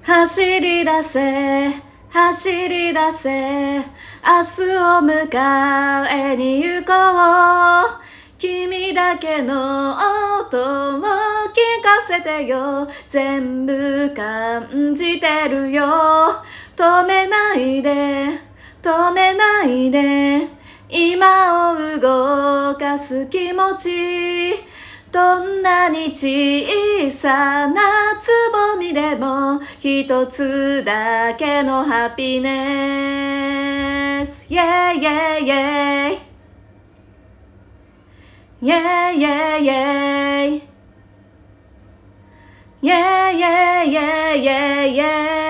走り出せ走り出せ明日を迎えに行こう君だけの音を聞かせてよ全部感じてるよ止めないで止めないで今を動かす気持ちどんなに小さなつぼみでも一つだけのハピネス Yeah yeah yeah Yeah yeah yeah Yeah yeah yeah yeah yeah